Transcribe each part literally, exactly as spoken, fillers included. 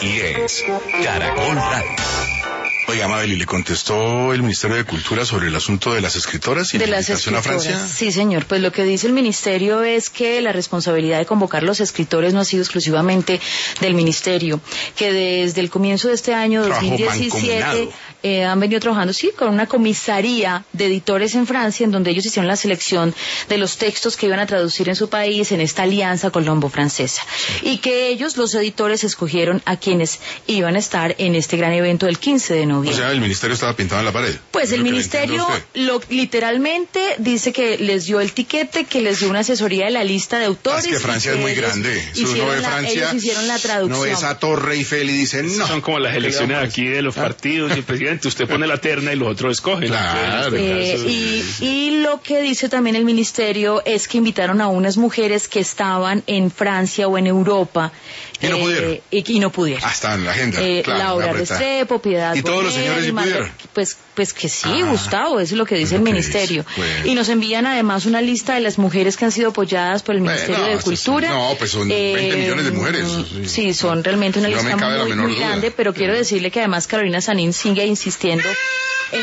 Aquí es Caracol Radio. Oiga, Mabel, ¿y le contestó el Ministerio de Cultura sobre el asunto de las escritoras y de la las invitación a escritoras? Francia? Sí, señor. Pues lo que dice el Ministerio es que la responsabilidad de convocar los escritores no ha sido exclusivamente del Ministerio, que desde el comienzo de este año dos mil diecisiete eh, han venido trabajando, sí, con una comisaría de editores en Francia, en donde ellos hicieron la selección de los textos que iban a traducir en su país en esta alianza colombo-francesa, y que ellos, los editores, escogieron a quienes iban a estar en este gran evento del quince de noviembre. O sea, el ministerio estaba pintado en la pared. Pues el ministerio lo, literalmente dice que les dio el tiquete, que les dio una asesoría de la lista de autores. Es que Francia es muy grande. Hicieron uno ve la, Francia, ellos hicieron la traducción. No ve esa Torre Eiffel y dicen no. Son como las elecciones aquí de los partidos y el presidente. Usted pone la terna y los otros escogen. Claro. Eh, y, y lo que dice también el ministerio es que invitaron a unas mujeres que estaban en Francia o en Europa. Y no pudieron. Eh, y, y no pudieron. Hasta en la agenda. Eh, claro, Laura Restrepo, Piedad ¿Y todos los Bonera, señores sí Marta, pudieron? Pues, pues que sí, Ah, Gustavo, eso es lo que dice es el lo que ministerio. dice. Bueno. Y nos envían además una lista de las mujeres que han sido apoyadas por el Bueno, Ministerio no, de eso Cultura. sí. No, pues son veinte millones de mujeres. Sí, Sí, son realmente una no me lista cabe la muy, menor muy duda. grande, pero quiero decirle que además Carolina Sanín sigue insistiendo en...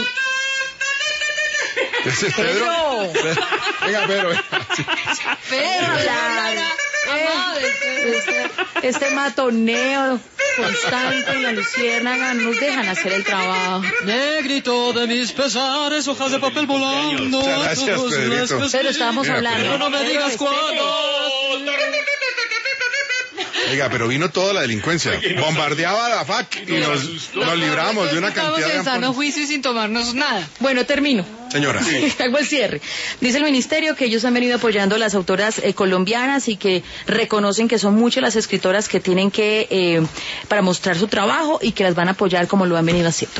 ¿Ese es Pedro? Pedro. Venga, Pedro. Pedro, la- eh, este, este matoneo constante en la luciérnaga no nos dejan hacer el trabajo. Negrito de mis pesares, hojas de papel volando. Muchas gracias, todos Pedrito. les Pero estábamos Mira, hablando. Pero no me digas cuándo. Oiga, pero vino toda la delincuencia. Bombardeaba la F A C y nos, nos libramos de una Estamos cantidad en de... sano juicio y sin tomarnos nada. Bueno, termino. Señora. Hago el cierre. Dice el ministerio que ellos han venido apoyando a las autoras eh, colombianas y que reconocen que son muchas las escritoras que tienen que, eh, para mostrar su trabajo y que las van a apoyar como lo han venido haciendo.